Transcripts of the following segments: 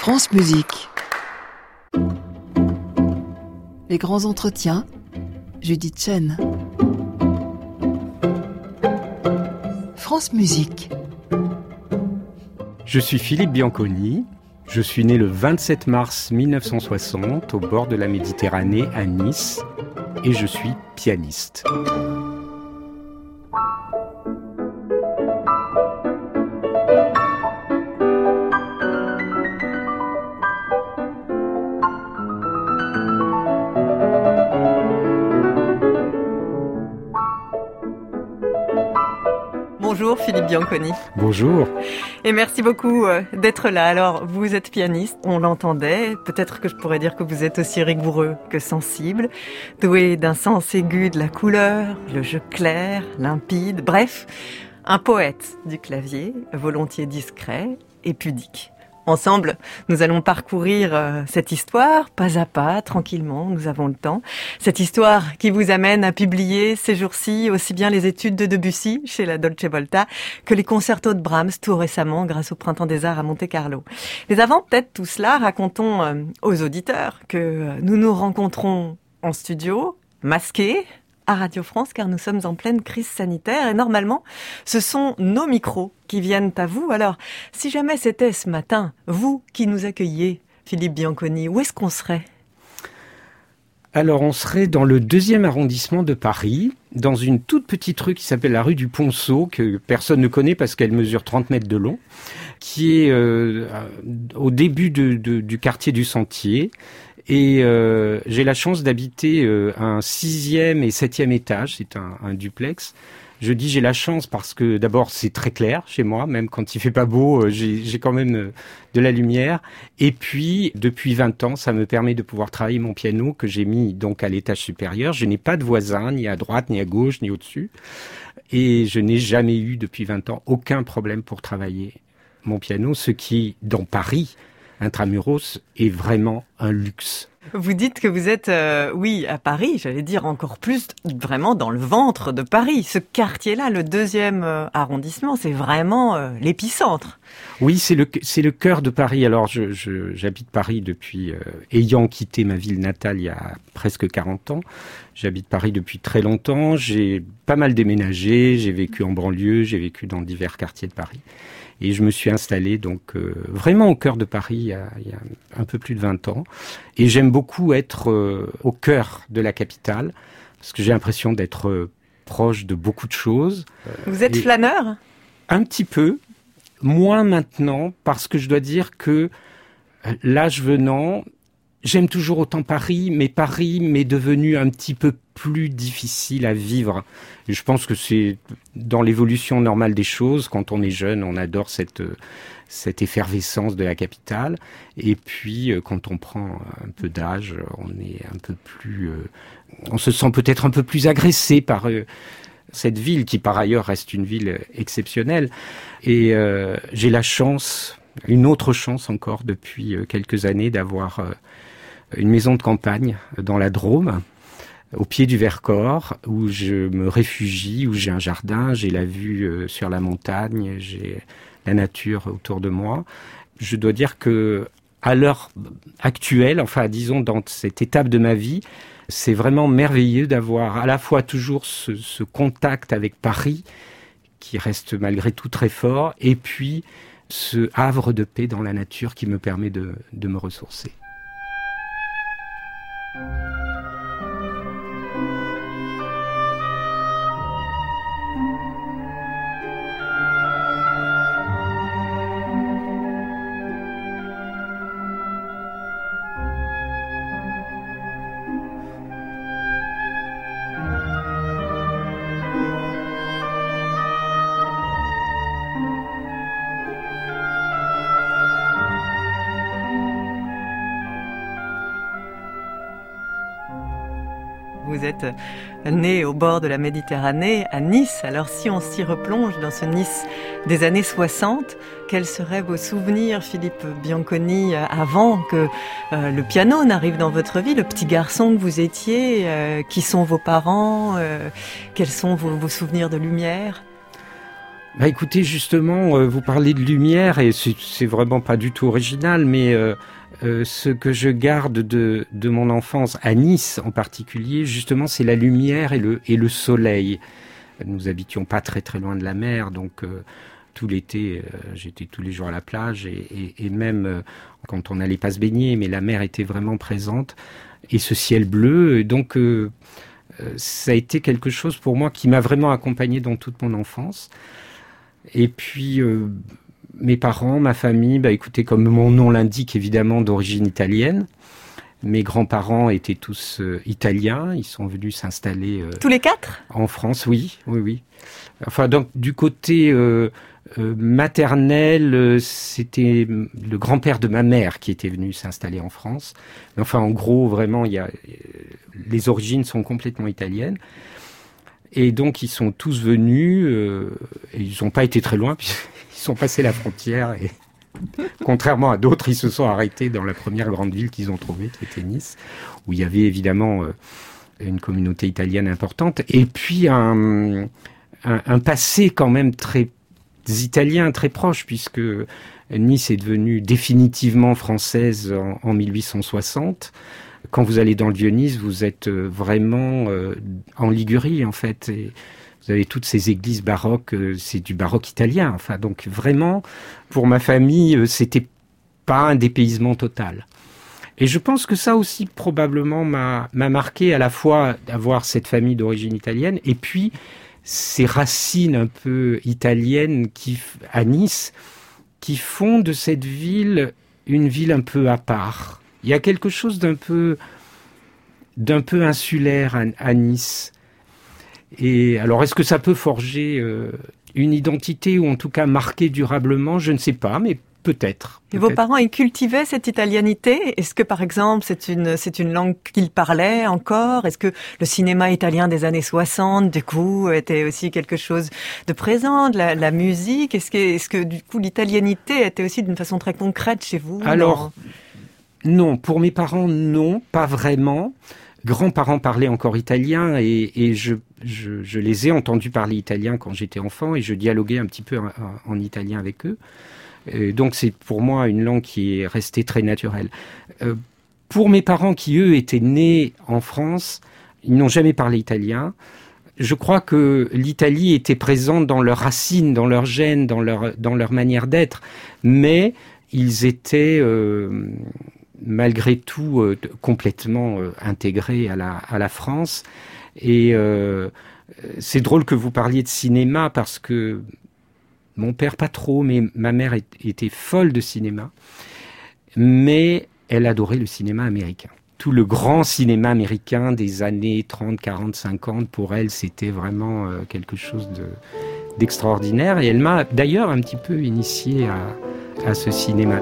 France Musique. Les grands entretiens, Judith Chen. France Musique. Je suis Philippe Bianconi. Je suis né le 27 mars 1960 au bord de la Méditerranée à Nice et je suis pianiste. Bonjour Philippe Bianconi. Bonjour. Et merci beaucoup d'être là. Alors, vous êtes pianiste, on l'entendait. Peut-être que je pourrais dire que vous êtes aussi rigoureux que sensible, doué d'un sens aigu de la couleur, le jeu clair, limpide, bref, un poète du clavier, volontiers discret et pudique. Ensemble, nous allons parcourir cette histoire, pas à pas, tranquillement, nous avons le temps. Cette histoire qui vous amène à publier ces jours-ci aussi bien les études de Debussy chez la Dolce Volta que les concertos de Brahms tout récemment grâce au Printemps des Arts à Monte-Carlo. Mais avant peut-être tout cela, racontons aux auditeurs que nous nous rencontrons en studio, masqués, à Radio France, car nous sommes en pleine crise sanitaire et normalement, ce sont nos micros qui viennent à vous. Alors, si jamais c'était ce matin, vous qui nous accueillez, Philippe Bianconi, où est-ce qu'on serait ? Alors, on serait dans le 2e arrondissement de Paris, dans une toute petite rue qui s'appelle la rue du Ponceau, que personne ne connaît parce qu'elle mesure 30 mètres de long, qui est au début du quartier du Sentier. Et j'ai la chance d'habiter un 6e et 7e étage, c'est un duplex. Je dis j'ai la chance parce que d'abord c'est très clair chez moi, même quand il fait pas beau, j'ai quand même de la lumière. Et puis depuis 20 ans, ça me permet de pouvoir travailler mon piano que j'ai mis donc à l'étage supérieur. Je n'ai pas de voisin, ni à droite, ni à gauche, ni au-dessus. Et je n'ai jamais eu depuis 20 ans aucun problème pour travailler mon piano, ce qui dans Paris intramuros est vraiment un luxe. Vous dites que vous êtes, oui, à Paris, j'allais dire encore plus, vraiment dans le ventre de Paris. Ce quartier-là, le 2e arrondissement, c'est vraiment l'épicentre. Oui, c'est le cœur de Paris. Alors, j'habite Paris depuis, ayant quitté ma ville natale il y a presque 40 ans. J'habite Paris depuis très longtemps. J'ai pas mal déménagé. J'ai vécu en banlieue. J'ai vécu dans divers quartiers de Paris. Et je me suis installé donc vraiment au cœur de Paris il y a un peu plus de 20 ans. Et j'aime beaucoup être au cœur de la capitale, parce que j'ai l'impression d'être proche de beaucoup de choses. Vous êtes flâneur ? Un petit peu, moins maintenant, parce que je dois dire que l'âge venant, j'aime toujours autant Paris m'est devenu un petit peu plus difficile à vivre. Et je pense que c'est dans l'évolution normale des choses. Quand on est jeune, on adore cette effervescence de la capitale. Et puis, quand on prend un peu d'âge, on est un peu plus, on se sent peut-être un peu plus agressé par cette ville qui, par ailleurs, reste une ville exceptionnelle. Et j'ai la chance, une autre chance encore depuis quelques années, d'avoir une maison de campagne dans la Drôme, au pied du Vercors, où je me réfugie, où j'ai un jardin, j'ai la vue sur la montagne, j'ai la nature autour de moi. Je dois dire que à l'heure actuelle, enfin disons dans cette étape de ma vie, c'est vraiment merveilleux d'avoir à la fois toujours ce contact avec Paris, qui reste malgré tout très fort, et puis ce havre de paix dans la nature qui me permet de me ressourcer. Vous êtes né au bord de la Méditerranée, à Nice. Alors si on s'y replonge dans ce Nice des années 60, quels seraient vos souvenirs, Philippe Bianconi, avant que le piano n'arrive dans votre vie, le petit garçon que vous étiez, qui sont vos parents, quels sont vos souvenirs de lumière ? Bah écoutez, justement, vous parlez de lumière et c'est vraiment pas du tout original, mais ce que je garde de mon enfance, à Nice en particulier, justement, c'est la lumière et le soleil. Nous habitions pas très très loin de la mer, donc tout l'été, j'étais tous les jours à la plage et même quand on n'allait pas se baigner, mais la mer était vraiment présente et ce ciel bleu, donc ça a été quelque chose pour moi qui m'a vraiment accompagné dans toute mon enfance. Et puis mes parents, ma famille, bah écoutez, comme mon nom l'indique, évidemment d'origine italienne. Mes grands-parents étaient tous italiens, ils sont venus s'installer tous les 4 en France, oui. Enfin, donc du côté maternel, c'était le grand-père de ma mère qui était venu s'installer en France. Mais enfin, en gros, vraiment, les origines sont complètement italiennes. Et donc, ils sont tous venus, et ils n'ont pas été très loin, puisqu'ils sont passés la frontière et... Contrairement à d'autres, ils se sont arrêtés dans la première grande ville qu'ils ont trouvée, qui était Nice, où il y avait évidemment une communauté italienne importante, et puis un passé quand même très italien, très proche, puisque Nice est devenue définitivement française en 1860. Quand vous allez dans le Vieux-Nice, vous êtes vraiment en Ligurie, en fait, et vous avez toutes ces églises baroques, c'est du baroque italien. Enfin, donc vraiment, pour ma famille, c'était pas un dépaysement total. Et je pense que ça aussi, probablement, m'a marqué à la fois d'avoir cette famille d'origine italienne et puis ces racines un peu italiennes à Nice, qui font de cette ville une ville un peu à part. Il y a quelque chose d'un peu insulaire à Nice. Et alors, est-ce que ça peut forger une identité ou en tout cas marquer durablement ? Je ne sais pas, mais peut-être. Et vos parents, ils cultivaient cette italianité ? Est-ce que, par exemple, c'est une langue qu'ils parlaient encore ? Est-ce que le cinéma italien des années 60, du coup, était aussi quelque chose de présent, de la musique ? Est-ce que, du coup, l'italianité était aussi d'une façon très concrète chez vous ? Alors, non. Pour mes parents, non, pas vraiment. Grands-parents parlaient encore italien et je les ai entendus parler italien quand j'étais enfant et je dialoguais un petit peu en italien avec eux. Donc c'est pour moi une langue qui est restée très naturelle. Pour mes parents qui, eux, étaient nés en France, ils n'ont jamais parlé italien. Je crois que l'Italie était présente dans leurs racines, dans leurs gènes, dans leur manière d'être, mais ils étaient... malgré tout complètement intégré à la France. Et c'est drôle que vous parliez de cinéma parce que mon père pas trop, mais ma mère était folle de cinéma. Mais elle adorait le cinéma américain. Tout le grand cinéma américain des années 30, 40, 50, pour elle, c'était vraiment quelque chose d'extraordinaire. Et elle m'a d'ailleurs un petit peu initié à ce cinéma.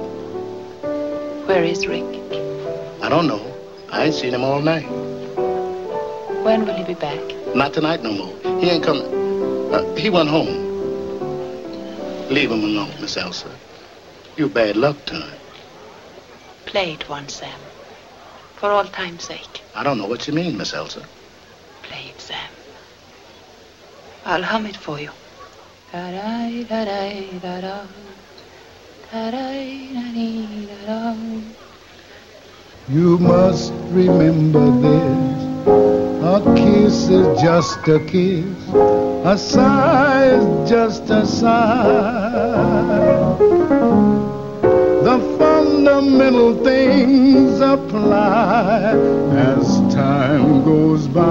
Where is Rick? I don't know. I ain't seen him all night. When will he be back? Not tonight no more. He ain't coming. He went home. Leave him alone, Miss Elsa. You bad luck to him. Play it once, Sam. For all time's sake. I don't know what you mean, Miss Elsa. Play it, Sam. I'll hum it for you. Da-da-da-da-da-da. You must remember this. A kiss is just a kiss. A sigh is just a sigh. The fundamental things apply as time goes by.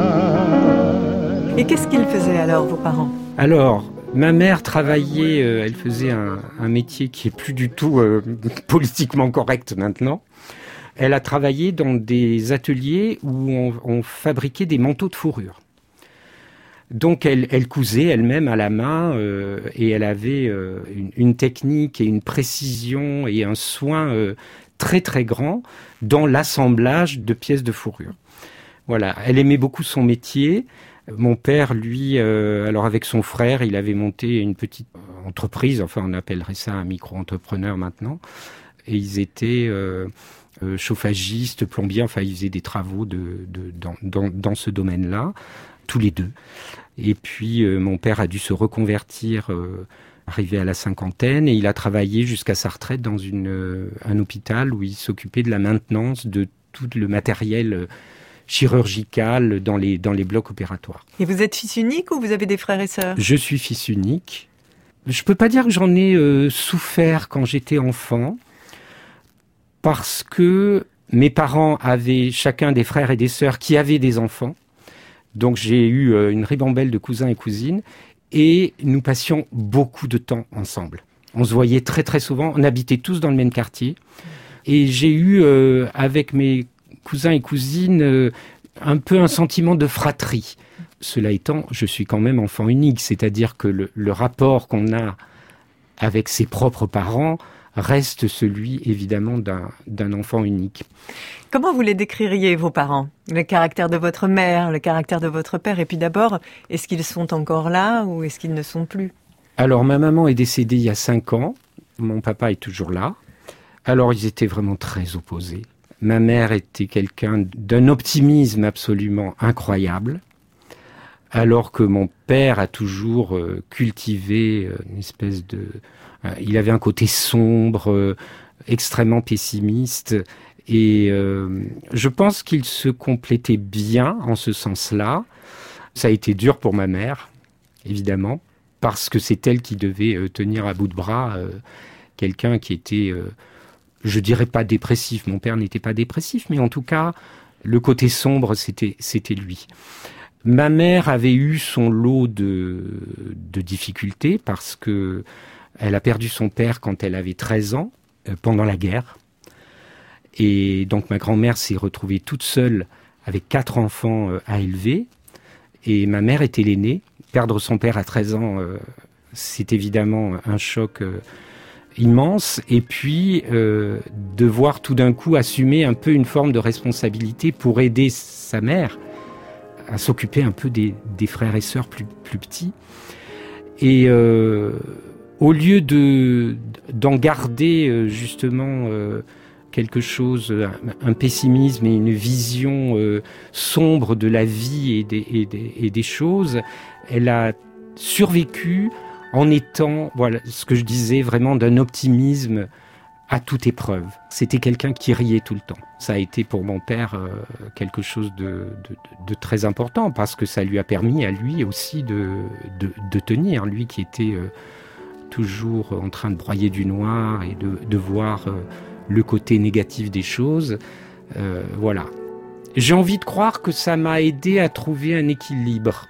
Et qu'est-ce qu'ils faisaient alors, vos parents ? Alors, ma mère travaillait, elle faisait un métier qui est plus du tout politiquement correct maintenant. Elle a travaillé dans des ateliers où on fabriquait des manteaux de fourrure. Donc elle cousait elle-même à la main et elle avait une technique et une précision et un soin très très grand dans l'assemblage de pièces de fourrure. Voilà, elle aimait beaucoup son métier. Mon père, lui, alors avec son frère, il avait monté une petite entreprise, enfin on appellerait ça un micro-entrepreneur maintenant, et ils étaient chauffagistes, plombiers, enfin ils faisaient des travaux dans ce domaine-là, tous les deux. Et puis mon père a dû se reconvertir, arrivé à la cinquantaine, et il a travaillé jusqu'à sa retraite dans un hôpital où il s'occupait de la maintenance de tout le matériel chirurgical dans les blocs opératoires. Et vous êtes fils unique ou vous avez des frères et sœurs ? Je suis fils unique. Je peux pas dire que j'en ai souffert quand j'étais enfant, parce que mes parents avaient chacun des frères et des sœurs qui avaient des enfants. Donc j'ai eu une ribambelle de cousins et cousines, et nous passions beaucoup de temps ensemble. On se voyait très très souvent, on habitait tous dans le même quartier, et j'ai eu avec mes cousins et cousines un peu un sentiment de fratrie. Cela étant, je suis quand même enfant unique, c'est-à-dire que le rapport qu'on a avec ses propres parents reste celui, évidemment, d'un enfant unique. Comment vous les décririez, vos parents ? Le caractère de votre mère, le caractère de votre père, et puis d'abord, est-ce qu'ils sont encore là ou est-ce qu'ils ne sont plus ? Alors, ma maman est décédée il y a 5 ans, mon papa est toujours là. Alors, ils étaient vraiment très opposés. Ma mère était quelqu'un d'un optimisme absolument incroyable, alors que mon père a toujours cultivé une espèce de... il avait un côté sombre, extrêmement pessimiste, et je pense qu'ils se complétaient bien en ce sens-là. Ça a été dur pour ma mère, évidemment, parce que c'est elle qui devait tenir à bout de bras quelqu'un qui était, je dirais pas dépressif, mon père n'était pas dépressif, mais en tout cas, le côté sombre, c'était lui. Ma mère avait eu son lot de difficultés parce que elle a perdu son père quand elle avait 13 ans, pendant la guerre. Et donc ma grand-mère s'est retrouvée toute seule avec 4 enfants à élever. Et ma mère était l'aînée. Perdre son père à 13 ans, c'est évidemment un choc immense. Et puis, devoir tout d'un coup assumer un peu une forme de responsabilité pour aider sa mère à s'occuper un peu des frères et sœurs plus petits. Et au lieu d'en garder justement quelque chose, un pessimisme et une vision sombre de la vie et des choses, elle a survécu en étant, voilà, ce que je disais, vraiment d'un optimisme à toute épreuve. C'était quelqu'un qui riait tout le temps. Ça a été pour mon père quelque chose de très important, parce que ça lui a permis à lui aussi de tenir, lui qui était toujours en train de broyer du noir et de voir le côté négatif des choses. Voilà. J'ai envie de croire que ça m'a aidé à trouver un équilibre.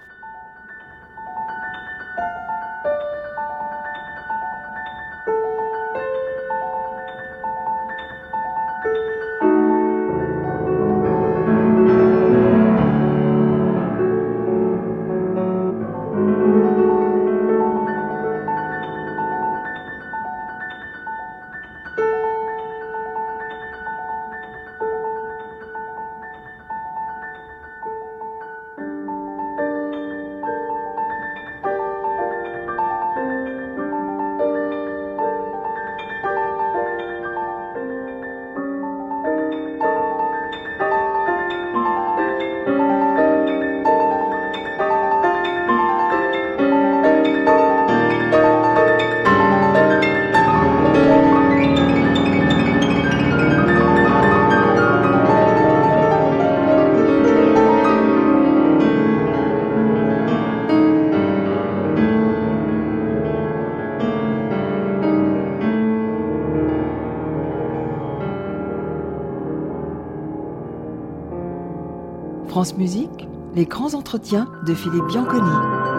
France Musique, les grands entretiens de Philippe Bianconi.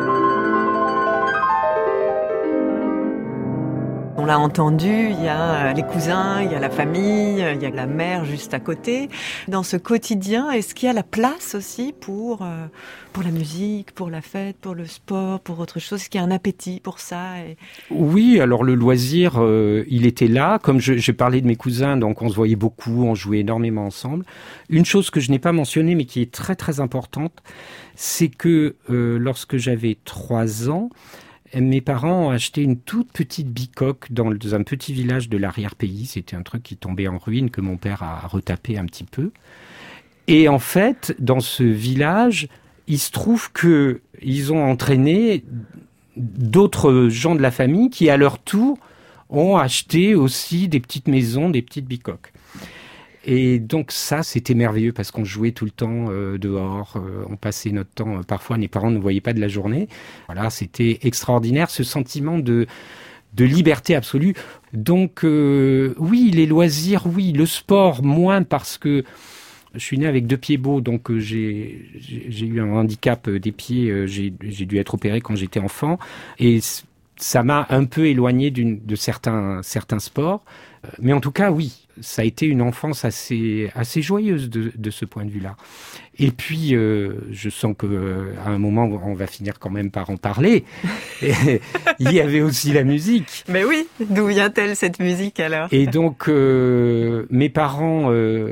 On l'a entendu, il y a les cousins, il y a la famille, il y a la mère juste à côté. Dans ce quotidien, est-ce qu'il y a la place aussi pour la musique, pour la fête, pour le sport, pour autre chose ? Est-ce qu'il y a un appétit pour ça ? Oui, alors le loisir, il était là. Comme j'ai parlé de mes cousins, donc on se voyait beaucoup, on jouait énormément ensemble. Une chose que je n'ai pas mentionnée, mais qui est très très importante, c'est que lorsque j'avais 3 ans, mes parents ont acheté une toute petite bicoque dans un petit village de l'arrière-pays. C'était un truc qui tombait en ruine, que mon père a retapé un petit peu. Et en fait, dans ce village, il se trouve que ils ont entraîné d'autres gens de la famille qui, à leur tour, ont acheté aussi des petites maisons, des petites bicoques. Et donc ça, c'était merveilleux parce qu'on jouait tout le temps dehors, on passait notre temps, parfois mes parents ne voyaient pas de la journée. Voilà, c'était extraordinaire, ce sentiment de liberté absolue. Donc oui, les loisirs, oui, le sport, moins parce que je suis né avec 2 pieds beaux, donc j'ai eu un handicap des pieds, j'ai dû être opéré quand j'étais enfant, et ça m'a un peu éloigné de certains sports. Mais en tout cas, oui, ça a été une enfance assez joyeuse de ce point de vue-là. Et puis, je sens qu'à un moment, on va finir quand même par en parler. Et, il y avait aussi la musique. Mais oui, d'où vient-elle cette musique alors ? Et donc, mes parents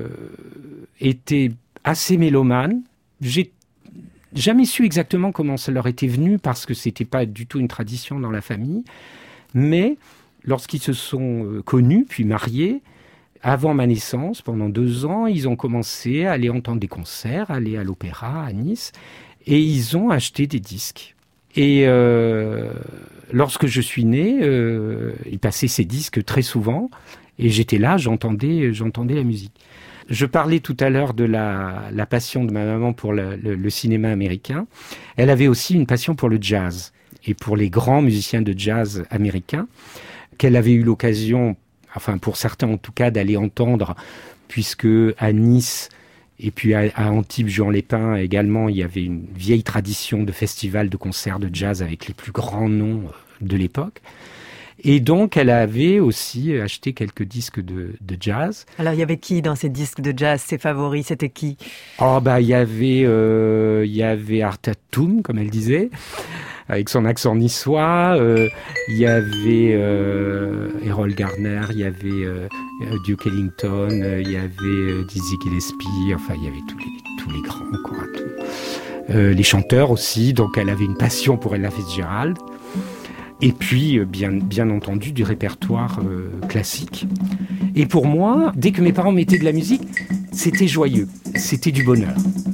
étaient assez mélomanes. J'ai jamais su exactement comment ça leur était venu parce que c'était pas du tout une tradition dans la famille. Mais lorsqu'ils se sont connus puis mariés, avant ma naissance, pendant 2 ans, ils ont commencé à aller entendre des concerts, aller à l'opéra à Nice, et ils ont acheté des disques. Et lorsque je suis né, ils passaient ces disques très souvent, et j'étais là, j'entendais la musique. Je parlais tout à l'heure de la passion de ma maman pour le cinéma américain. Elle avait aussi une passion pour le jazz, et pour les grands musiciens de jazz américains, qu'elle avait eu l'occasion, enfin pour certains en tout cas, d'aller entendre, puisque à Nice et puis à Antibes, Juan-les-Pins également, il y avait une vieille tradition de festival de concerts de jazz avec les plus grands noms de l'époque. Et donc, elle avait aussi acheté quelques disques de jazz. Alors, il y avait qui dans ces disques de jazz, ses favoris, c'était qui ? Oh, bah, il y avait Art Tatum, comme elle disait, avec son accent niçois. Il y avait Errol Garner, il y avait Duke Ellington, il y avait Dizzy Gillespie, enfin, il y avait tous les grands, quoi. Les chanteurs aussi, donc elle avait une passion pour Ella Fitzgerald. Et puis, bien entendu, du répertoire classique. Et pour moi, dès que mes parents mettaient de la musique, c'était joyeux, c'était du bonheur.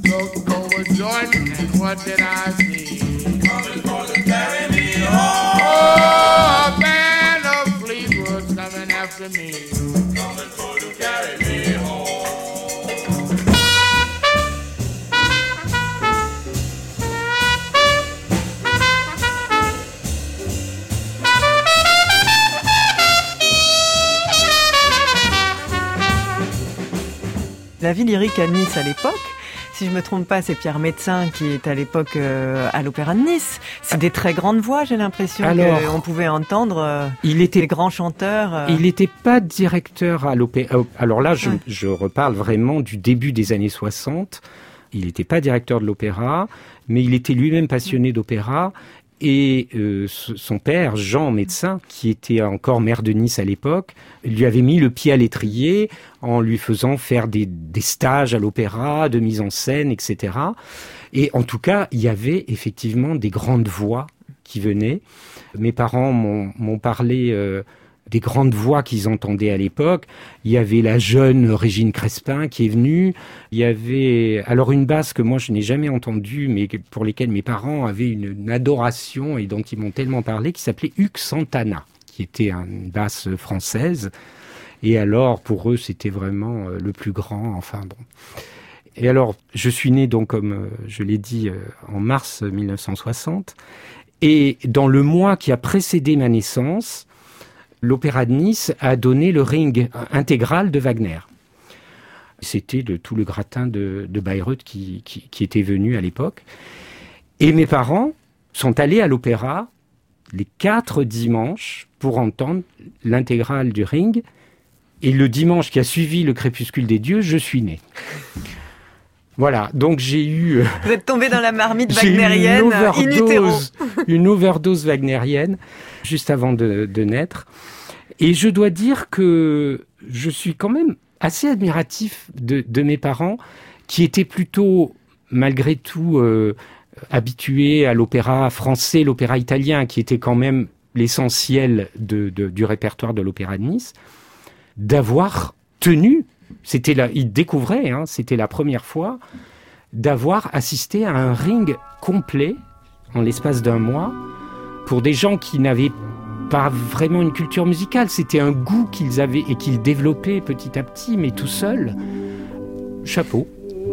La vie lyrique à Nice à l'époque, si je me trompe pas, c'est Pierre Médecin qui est à l'époque à l'Opéra de Nice. C'est des très grandes voix, j'ai l'impression qu'on pouvait entendre des grands chanteurs. Il n'était pas directeur à l'Opéra. Alors là, je reparle vraiment du début des années 60. Il n'était pas directeur de l'Opéra, mais il était lui-même passionné d'opéra. Et son père, Jean Médecin, qui était encore maire de Nice à l'époque, lui avait mis le pied à l'étrier en lui faisant faire des stages à l'opéra, de mise en scène, etc. Et en tout cas, il y avait effectivement des grandes voix qui venaient. Mes parents m'ont parlé des grandes voix qu'ils entendaient à l'époque. Il y avait la jeune Régine Crespin qui est venue. Il y avait alors une basse que moi je n'ai jamais entendue, mais pour lesquelles mes parents avaient une adoration et dont ils m'ont tellement parlé, qui s'appelait Hugues Santana, qui était une basse française. Et alors pour eux c'était vraiment le plus grand. Enfin bon. Et alors je suis né donc comme je l'ai dit en mars 1960. Et dans le mois qui a précédé ma naissance, l'Opéra de Nice a donné le Ring intégral de Wagner. C'était tout le gratin de Bayreuth qui était venu à l'époque. Et mes parents sont allés à l'opéra les 4 dimanches pour entendre l'intégrale du Ring. Et le dimanche qui a suivi le crépuscule des dieux, je suis né. Voilà, donc j'ai eu... Vous êtes tombé dans la marmite wagnérienne in utero. Une overdose wagnérienne juste avant de naître. Et je dois dire que je suis quand même assez admiratif de mes parents qui étaient plutôt, malgré tout, habitués à l'opéra français, l'opéra italien, qui était quand même l'essentiel du répertoire de l'Opéra de Nice, d'avoir tenu, ils découvraient, c'était la première fois, d'avoir assisté à un ring complet en l'espace d'un mois pour des gens qui n'avaient pas vraiment une culture musicale. C'était un goût qu'ils avaient et qu'ils développaient petit à petit, mais tout seuls. Chapeau.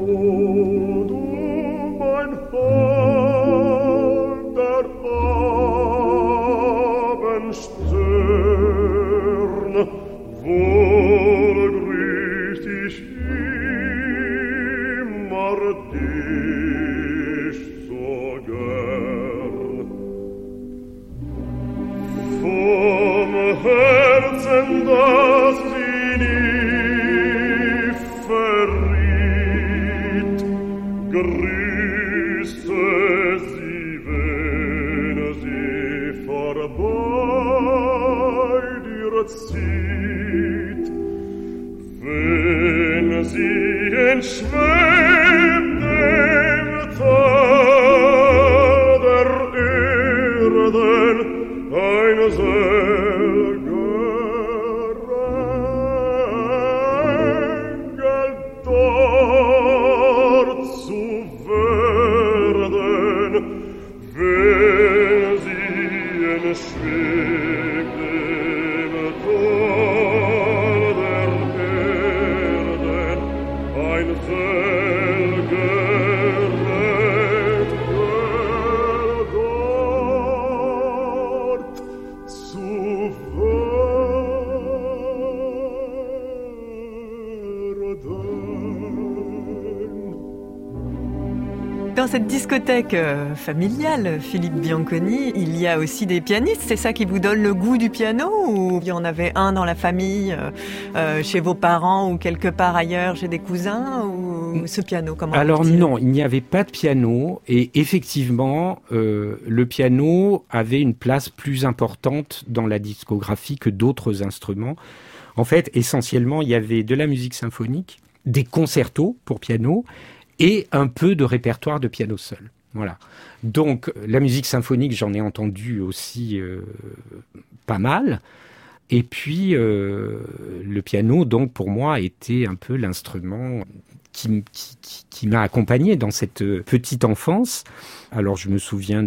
Dans cette discothèque familiale, Philippe Bianconi, il y a aussi des pianistes. C'est ça qui vous donne le goût du piano, ou il y en avait un dans la famille, chez vos parents ou quelque part ailleurs, chez des cousins, ou ce piano, comment Alors non, il n'y avait pas de piano et effectivement, le piano avait une place plus importante dans la discographie que d'autres instruments. En fait, essentiellement, il y avait de la musique symphonique, des concertos pour piano et un peu de répertoire de piano seul. Voilà. Donc, la musique symphonique, j'en ai entendu aussi pas mal. Et puis, le piano, donc, pour moi, était un peu l'instrument qui m'a accompagné dans cette petite enfance. Alors, je me souviens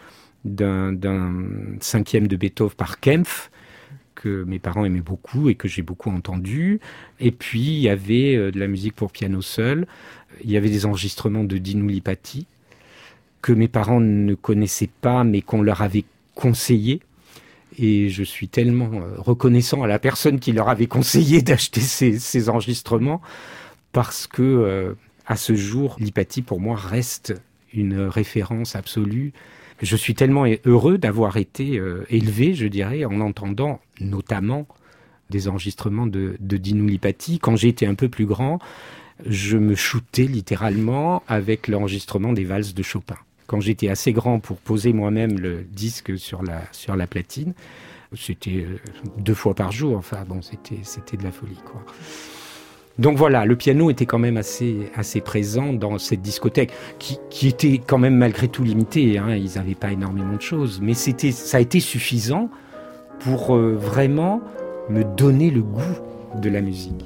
d'un cinquième de Beethoven par Kempff, que mes parents aimaient beaucoup et que j'ai beaucoup entendu. Et puis, il y avait de la musique pour piano seul. Il y avait des enregistrements de Dinu Lipati que mes parents ne connaissaient pas, mais qu'on leur avait conseillé. Et je suis tellement reconnaissant à la personne qui leur avait conseillé d'acheter ces enregistrements, parce que, à ce jour, Lipati, pour moi, reste une référence absolue. Je suis tellement heureux d'avoir été élevé, je dirais, en entendant notamment des enregistrements de Dinu Lipati. Quand j'ai été un peu plus grand, je me shootais littéralement avec l'enregistrement des valses de Chopin. Quand j'étais assez grand pour poser moi-même le disque sur la platine, c'était 2 fois par jour. Enfin bon, c'était de la folie, quoi. Donc voilà, le piano était quand même assez présent dans cette discothèque, qui était quand même malgré tout limitée, hein. Ils n'avaient pas énormément de choses, mais ça a été suffisant pour vraiment me donner le goût de la musique.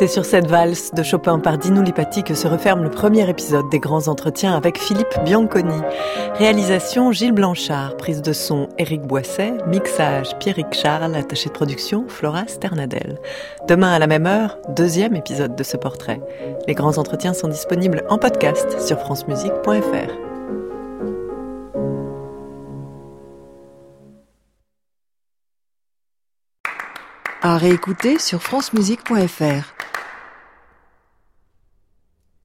C'est sur cette valse de Chopin par Dino Lipatti que se referme le premier épisode des Grands Entretiens avec Philippe Bianconi. Réalisation Gilles Blanchard, prise de son Éric Boisset, mixage Pierrick Charles, attaché de production Flora Sternadel. Demain à la même heure, deuxième épisode de ce portrait. Les Grands Entretiens sont disponibles en podcast sur francemusique.fr. À réécouter sur francemusique.fr.